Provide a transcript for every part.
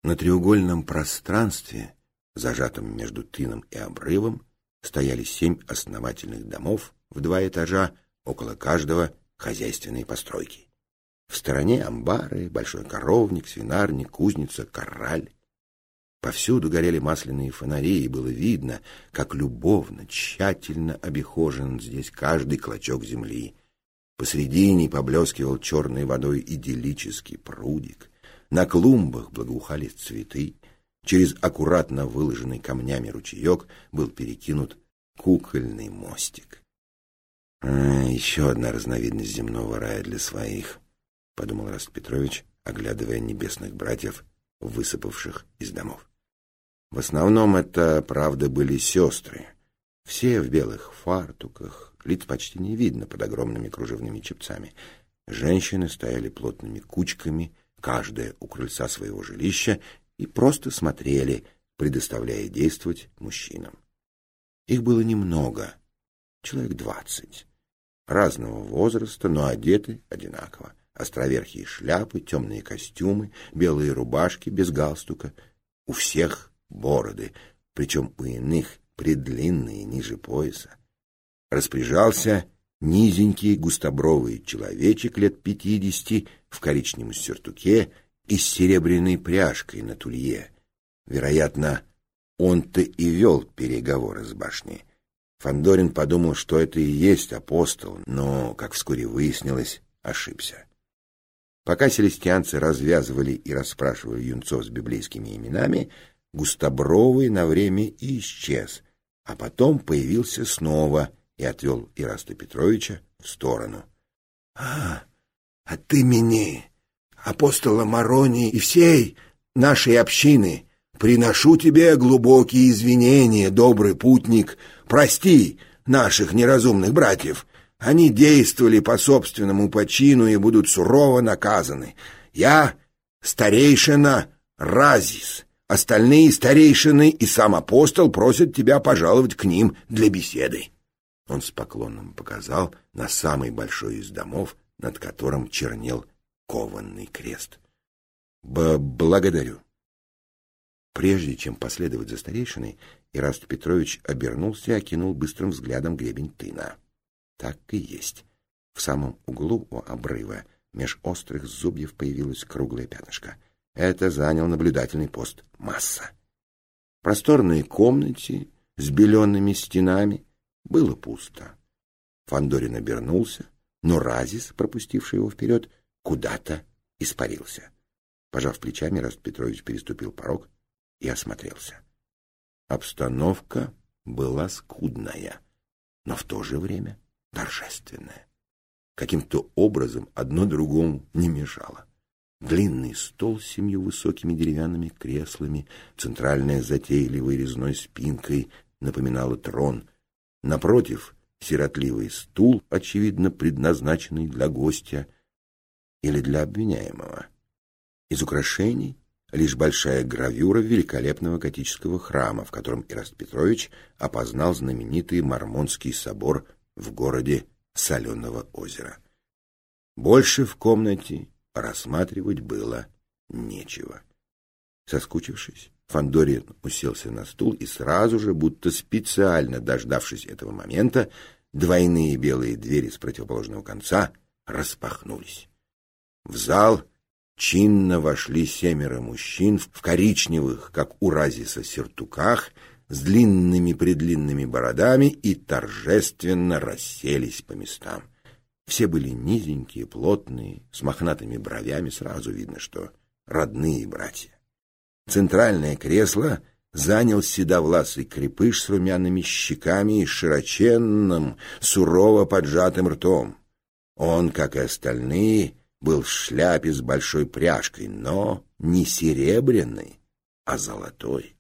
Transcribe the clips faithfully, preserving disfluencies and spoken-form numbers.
На треугольном пространстве, зажатом между тыном и обрывом, стояли семь основательных домов в два этажа, около каждого хозяйственные постройки. В стороне амбары, большой коровник, свинарник, кузница, корраль. Повсюду горели масляные фонари, и было видно, как любовно, тщательно обихожен здесь каждый клочок земли. Посредине поблескивал черной водой идиллический прудик, на клумбах благоухали цветы, через аккуратно выложенный камнями ручеек был перекинут кукольный мостик. «А, еще одна разновидность земного рая для своих», — подумал Эраст Петрович, оглядывая небесных братьев, высыпавших из домов. В основном это, правда, были сестры. Все в белых фартуках, лиц почти не видно под огромными кружевными чепцами. Женщины стояли плотными кучками, каждая у крыльца своего жилища, и просто смотрели, предоставляя действовать мужчинам. Их было немного, человек двадцать, разного возраста, но одеты одинаково. Островерхие шляпы, темные костюмы, белые рубашки без галстука. У всех бороды, причем у иных предлинные ниже пояса. Распоряжался низенький густобровый человечек лет пятидесяти в коричневом сюртуке и с серебряной пряжкой на тулье. Вероятно, он-то и вел переговоры с башней. Фандорин подумал, что это и есть апостол, но, как вскоре выяснилось, ошибся. Пока селестианцы развязывали и расспрашивали юнцов с библейскими именами, Густобровый на время и исчез, а потом появился снова и отвел Ираста Петровича в сторону. — А, от имени апостола Маронии и всей нашей общины приношу тебе глубокие извинения, добрый путник. Прости наших неразумных братьев. Они действовали по собственному почину и будут сурово наказаны. Я старейшина Разис. Остальные старейшины и сам апостол просят тебя пожаловать к ним для беседы. Он с поклоном показал на самый большой из домов, над которым чернел кованный крест. Б «Благодарю». Прежде чем последовать за старейшиной, Ираст Петрович обернулся и окинул быстрым взглядом гребень тына. Так и есть. В самом углу у обрыва меж острых зубьев появилось круглое пятнышко. Это занял наблюдательный пост Масса. В просторной комнате с белеными стенами было пусто. Фандорин обернулся, но Разис, пропустивший его вперед, куда-то испарился. Пожав плечами, Ираст Петрович переступил порог и осмотрелся. Обстановка была скудная, но в то же время торжественная. Каким-то образом одно другому не мешало. Длинный стол с семью высокими деревянными креслами, центральная затейливой резной спинкой напоминала трон. Напротив — сиротливый стул, очевидно предназначенный для гостя или для обвиняемого. Из украшений лишь большая гравюра великолепного готического храма, в котором Ираст Петрович опознал знаменитый Мормонский собор в городе Соленого озера. Больше в комнате рассматривать было нечего. Соскучившись, Фандорин уселся на стул и сразу же, будто специально дождавшись этого момента, двойные белые двери с противоположного конца распахнулись. В зал чинно вошли семеро мужчин в коричневых, как у Разиса, сюртуках, с длинными-предлинными бородами и торжественно расселись по местам. Все были низенькие, плотные, с мохнатыми бровями, сразу видно, что родные братья. Центральное кресло занял седовласый крепыш с румяными щеками и широченным, сурово поджатым ртом. Он, как и остальные, был в шляпе с большой пряжкой, но не серебряной, а золотой.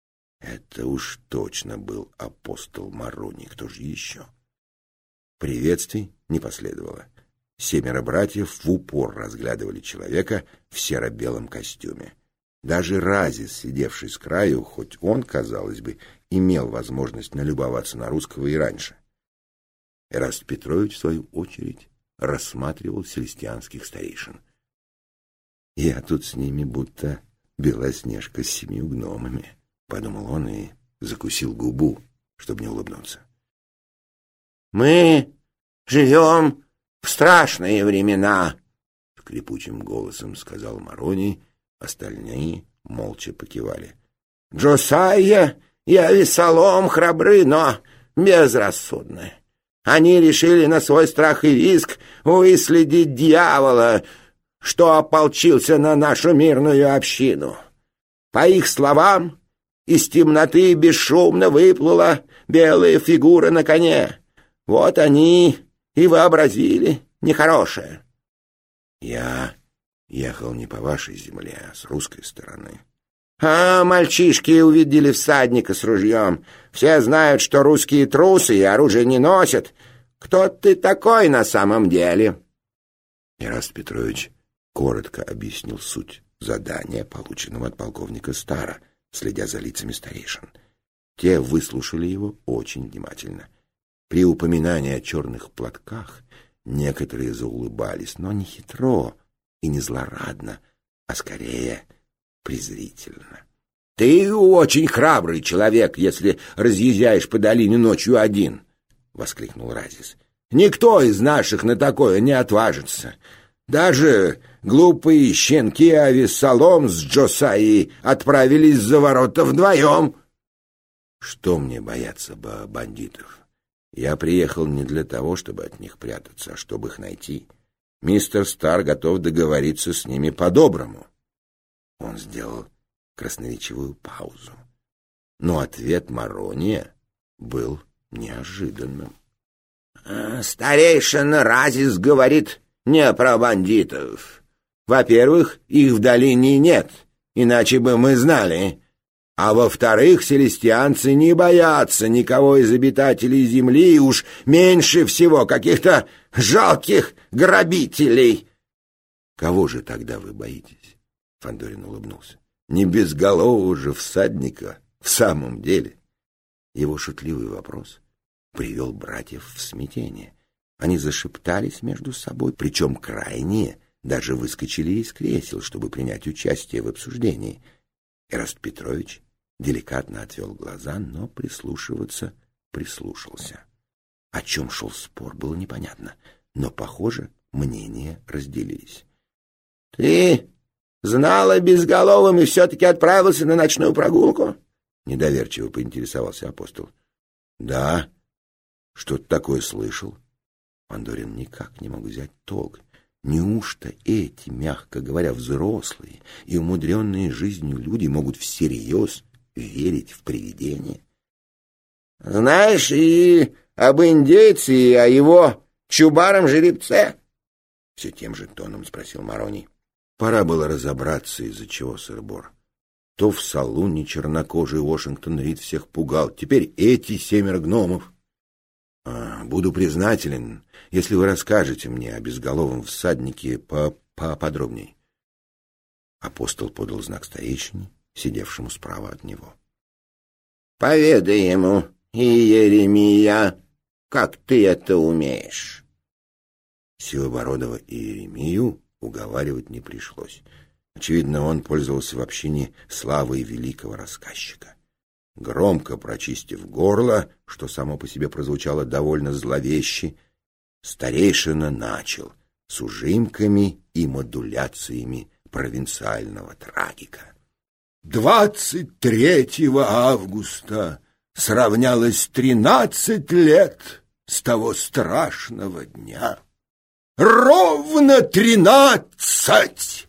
Это уж точно был апостол Мароний, кто же еще? Приветствий не последовало. Семеро братьев в упор разглядывали человека в серо-белом костюме. Даже Разис, сидевший с краю, хоть он, казалось бы, имел возможность налюбоваться на русского и раньше. Эраст Петрович, в свою очередь, рассматривал селестианских старейшин. «Я тут с ними будто Белоснежка с семью гномами, — подумал он и закусил губу, чтобы не улыбнуться. — Мы живем в страшные времена, — скрипучим голосом сказал Мароний, остальные молча покивали. — Джосайя и Авессалом храбры, но безрассудны. Они решили на свой страх и риск выследить дьявола, что ополчился на нашу мирную общину. По их словам, из темноты бесшумно выплыла белая фигура на коне. Вот они и вообразили нехорошее. Я ехал не по вашей земле, а с русской стороны. А мальчишки увидели всадника с ружьем. Все знают, что русские трусы и оружие не носят. Кто ты такой на самом деле? Ираст Петрович коротко объяснил суть задания, полученного от полковника Стара, следя за лицами старейшин. Те выслушали его очень внимательно. При упоминании о черных платках некоторые заулыбались, но не хитро и не злорадно, а скорее презрительно. — Ты очень храбрый человек, если разъезжаешь по долине ночью один, — воскликнул Разис. — Никто из наших на такое не отважится. Даже глупые щенки Авессалом с Джосайей отправились за ворота вдвоем. — Что мне бояться бандитов? Я приехал не для того, чтобы от них прятаться, а чтобы их найти. Мистер Стар готов договориться с ними по-доброму. Он сделал красноречивую паузу. Но ответ Марония был неожиданным. — Старейшина Разис говорит не про бандитов. Во-первых, их в долине нет, иначе бы мы знали. А во-вторых, селестианцы не боятся никого из обитателей земли, и уж меньше всего каких-то жалких грабителей. — Кого же тогда вы боитесь? — Фандорин улыбнулся. — Не безголового же всадника в самом деле. Его шутливый вопрос привел братьев в смятение. Они зашептались между собой, причем крайние даже выскочили из кресел, чтобы принять участие в обсуждении. Ираст Петрович деликатно отвел глаза, но прислушиваться прислушался. О чем шел спор, было непонятно, но, похоже, мнения разделились. — Ты знал о безголовом и все-таки отправился на ночную прогулку? — недоверчиво поинтересовался апостол. — Да, что-то такое слышал. Фандорин никак не мог взять толк. Неужто эти, мягко говоря, взрослые и умудренные жизнью люди могут всерьез верить в привидения? — Знаешь и об индейце, и о его чубаром-жеребце? — все тем же тоном спросил Мароний. Пора было разобраться, из-за чего сыр-бор. То в салуне чернокожий Уошингтон Рид всех пугал, теперь эти семеро гномов. А, буду признателен, если вы расскажете мне о безголовом всаднике поподробней. Апостол подал знак старейшине, сидевшему справа от него. — Поведай ему, Иеремия, как ты это умеешь. Сивобородова Иеремию уговаривать не пришлось. Очевидно, он пользовался в общине славой великого рассказчика. Громко прочистив горло, что само по себе прозвучало довольно зловеще, старейшина начал с ужимками и модуляциями провинциального трагика. Двадцать третьего августа сравнялось тринадцать лет с того страшного дня. Ровно тринадцать!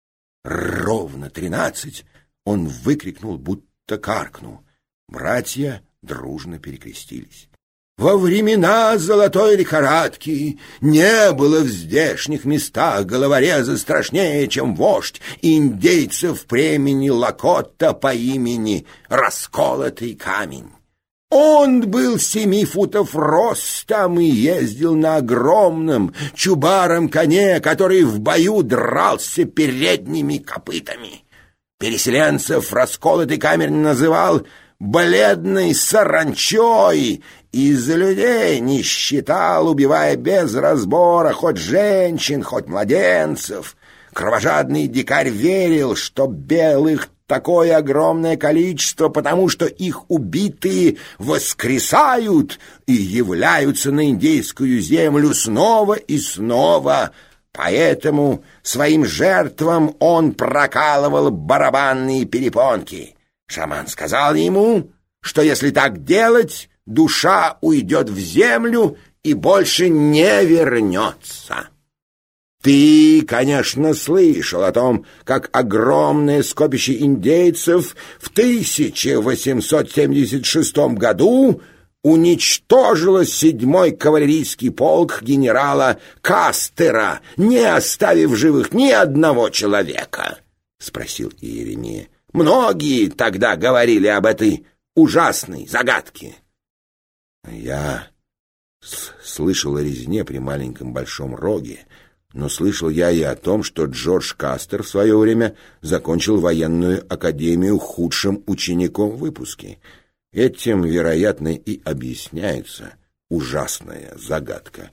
Ровно тринадцать! Он выкрикнул, будто каркнул. Братья дружно перекрестились. Во времена золотой лихорадки не было в здешних местах головореза страшнее, чем вождь индейцев племени Лакотта по имени Расколотый Камень. Он был семи футов ростом и ездил на огромном чубаром коне, который в бою дрался передними копытами. Переселенцев Расколотый Камень называл бледной саранчой, и за людей не считал, убивая без разбора хоть женщин, хоть младенцев. Кровожадный дикарь верил, что белых такое огромное количество, потому что их убитые воскресают и являются на индейскую землю снова и снова. Поэтому своим жертвам он прокалывал барабанные перепонки. Шаман сказал ему, что если так делать, душа уйдет в землю и больше не вернется. Ты, конечно, слышал о том, как огромное скопище индейцев в тысяча восемьсот семьдесят шестом году уничтожило седьмой кавалерийский полк генерала Кастера, не оставив живых ни одного человека? — спросил Иеремия. — Многие тогда говорили об этой ужасной загадке. — Я слышал о резне при маленьком Большом Роге, но слышал я и о том, что Джордж Кастер в свое время закончил военную академию худшим учеником в выпуске. Этим, вероятно, и объясняется ужасная загадка.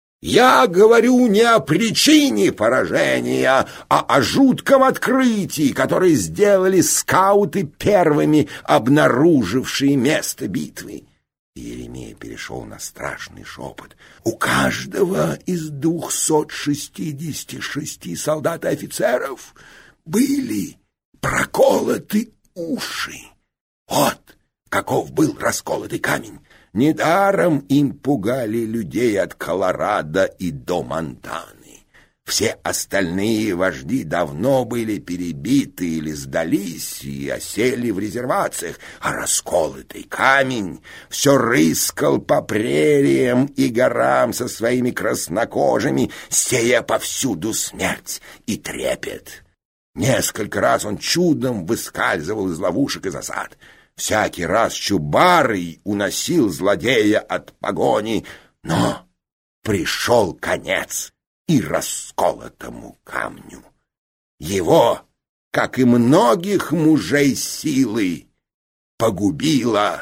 Я говорю не о причине поражения, а о жутком открытии, которое сделали скауты первыми, обнаружившие место битвы. Иеремия перешел на страшный шепот. У каждого из двухсот шестидесяти шести солдат и офицеров были проколоты уши. Вот каков был расколотый камень. Недаром им пугали людей от Колорадо и до Монтаны. Все остальные вожди давно были перебиты или сдались и осели в резервациях, а расколотый камень все рыскал по прериям и горам со своими краснокожими, сея повсюду смерть и трепет. Несколько раз он чудом выскальзывал из ловушек и засад. Всякий раз Чубарый уносил злодея от погони, но пришел конец и расколотому камню. Его, как и многих мужей силы, погубила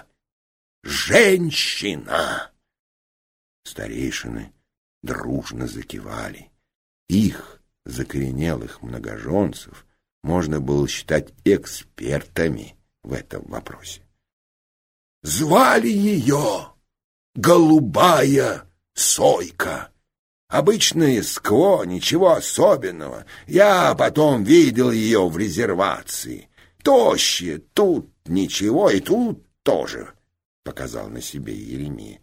женщина. Старейшины дружно закивали. Их, закоренелых многоженцев, можно было считать экспертами в этом вопросе. Звали ее Голубая Сойка. Обычное скво, ничего особенного. Я потом видел ее в резервации. Тощие, тут ничего, и тут тоже, — показал на себе Иеремия.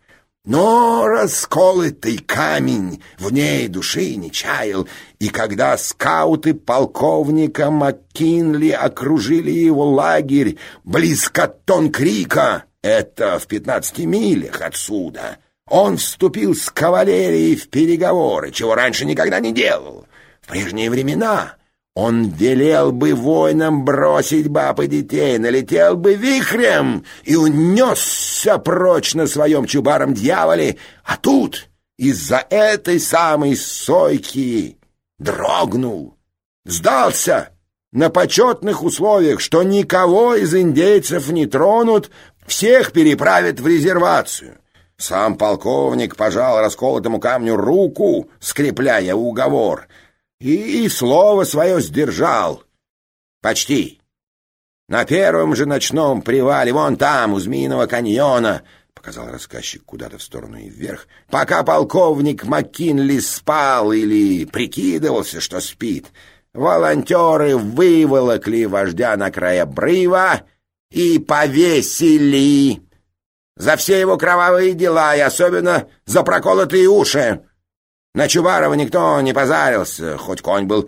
Но расколотый камень в ней души не чаял, и когда скауты полковника МакКинли окружили его лагерь близ Каттон-Крика, это в пятнадцати милях отсюда, он вступил с кавалерией в переговоры, чего раньше никогда не делал. В прежние времена он велел бы воинам бросить баб и детей, налетел бы вихрем и унесся прочь на своем чубаром дьяволе, а тут из-за этой самой Сойки дрогнул, сдался на почетных условиях, что никого из индейцев не тронут, всех переправят в резервацию. Сам полковник пожал расколотому камню руку, скрепляя уговор, и слово свое сдержал. Почти. На первом же ночном привале, вон там, у Змеиного каньона, — показал рассказчик куда-то в сторону и вверх, — пока полковник МакКинли спал или прикидывался, что спит, волонтеры выволокли вождя на край обрыва и повесили за все его кровавые дела и особенно за проколотые уши. На Чубарова никто не позарился, хоть конь был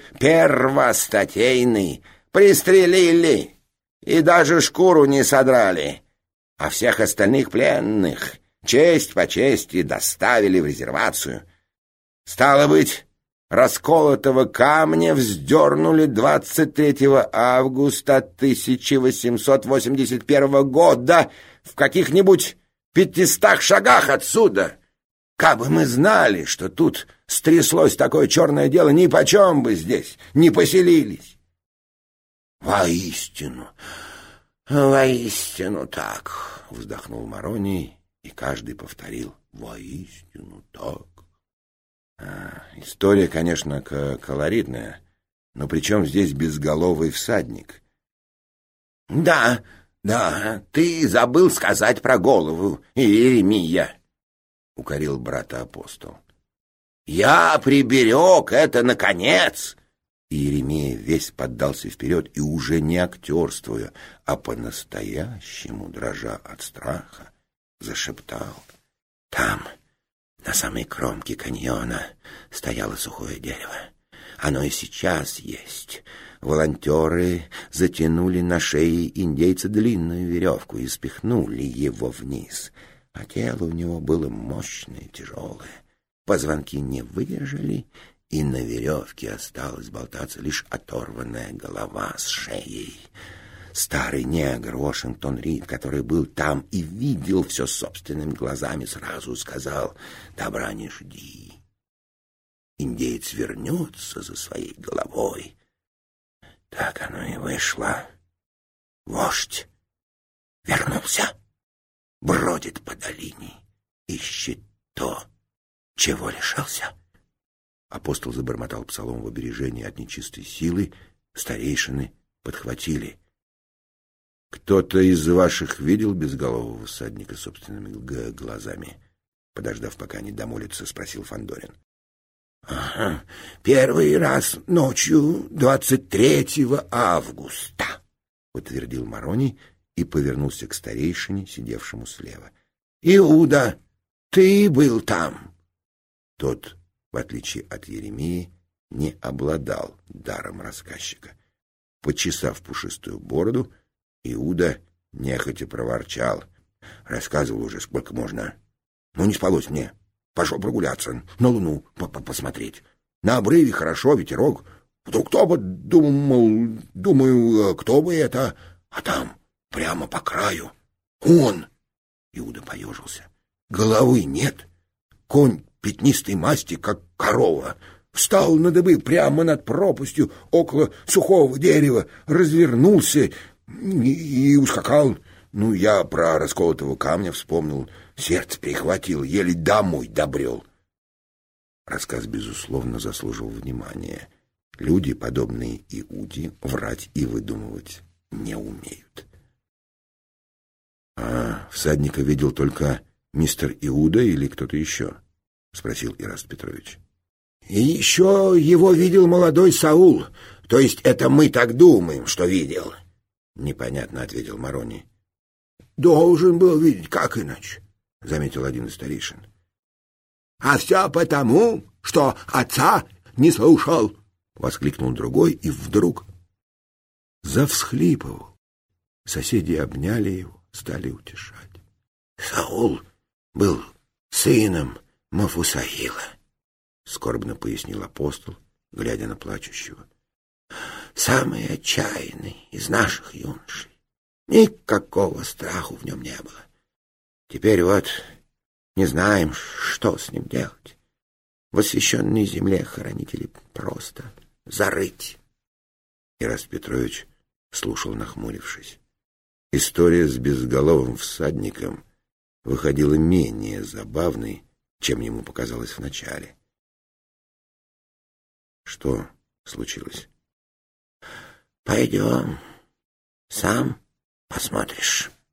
первостатейный. Пристрелили и даже шкуру не содрали. А всех остальных пленных честь по чести доставили в резервацию. Стало быть, расколотого камня вздернули двадцать третьего августа тысяча восемьсот восемьдесят первого года в каких-нибудь пятистах шагах отсюда. Кабы мы знали, что тут стряслось такое черное дело, ни почем бы здесь не поселились. Воистину, воистину так, вздохнул Мароний, и каждый повторил: воистину так. А, история, конечно, колоритная, Но при чем здесь безголовый всадник? — Да, да, ты забыл сказать про голову, Иеремия, — укорил брата апостол. — Я приберег это наконец. Иеремия весь поддался вперед и, уже не актерствуя, а по-настоящему, дрожа от страха, зашептал: «Там, на самой кромке каньона, стояло сухое дерево. Оно и сейчас есть. Волонтеры затянули на шее индейца длинную веревку и спихнули его вниз. А тело у него было мощное, тяжелое. Позвонки не выдержали, и на веревке осталась болтаться лишь оторванная голова с шеей. Старый негр Уошингтон Рид, который был там и видел все собственными глазами, сразу сказал: «Добра не жди. Индеец вернется за своей головой». Так оно и вышло. Вождь вернулся, бродит по долине, ищет то, чего лишился. Апостол забормотал псалом в обережении от нечистой силы. Старейшины подхватили. — Кто-то из ваших видел безголового всадника собственными глазами? Подождав, пока они домолятся, спросил Фандорин. — Ага, первый раз ночью двадцать третьего августа, — утвердил Мароний и повернулся к старейшине, сидевшему слева. — Иуда, ты был там? Тот, в отличие от Иеремии, не обладал даром рассказчика. Почесав пушистую бороду, Иуда нехотя проворчал: — Рассказывал уже сколько можно. Ну, не спалось мне. Пошел прогуляться, на луну посмотреть. На обрыве хорошо, ветерок. Вдруг кто бы думал, думаю, кто бы это, а там, прямо по краю, он. Иуда поежился. Головы нет, конь пятнистой масти, как корова, встал на дыбы прямо над пропастью около сухого дерева, развернулся и, и ускакал. Ну, я про расколотого камня вспомнил, сердце перехватило, еле домой добрел. Рассказ, безусловно, заслужил внимания. Люди, подобные Иуде, врать и выдумывать не умеют. — А всадника видел только мистер Иуда или кто-то еще? — спросил Ираст Петрович. — И еще его видел молодой Саул. То есть это мы так думаем, что видел. — непонятно ответил Мароний. — Должен был видеть, как иначе, — заметил один из старейшин. — А все потому, что отца не слушал, — воскликнул другой и вдруг завсхлипывал. Соседи обняли его, стали утешать. — Саул был сыном Мафусаила, — скорбно пояснил апостол, глядя на плачущего. — Самый отчаянный из наших юношей. Никакого страху в нем не было. Теперь вот не знаем, что с ним делать. В освященной земле хоронить или просто зарыть. Ираст Петрович слушал, нахмурившись. История с безголовым всадником выходила менее забавной, чем ему показалось вначале. Что случилось? — Пойдем, сам посмотришь.